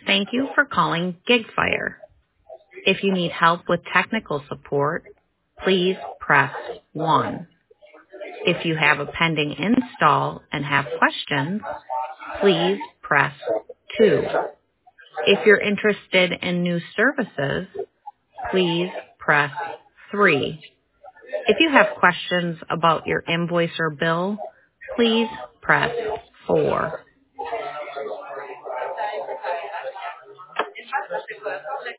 Thank you for calling GigFire. If you need help with technical support, please press 1. If you have a pending install and have questions, please press 2. If you're interested in new services, please press 3. If you have questions about your invoice or bill, please press 4.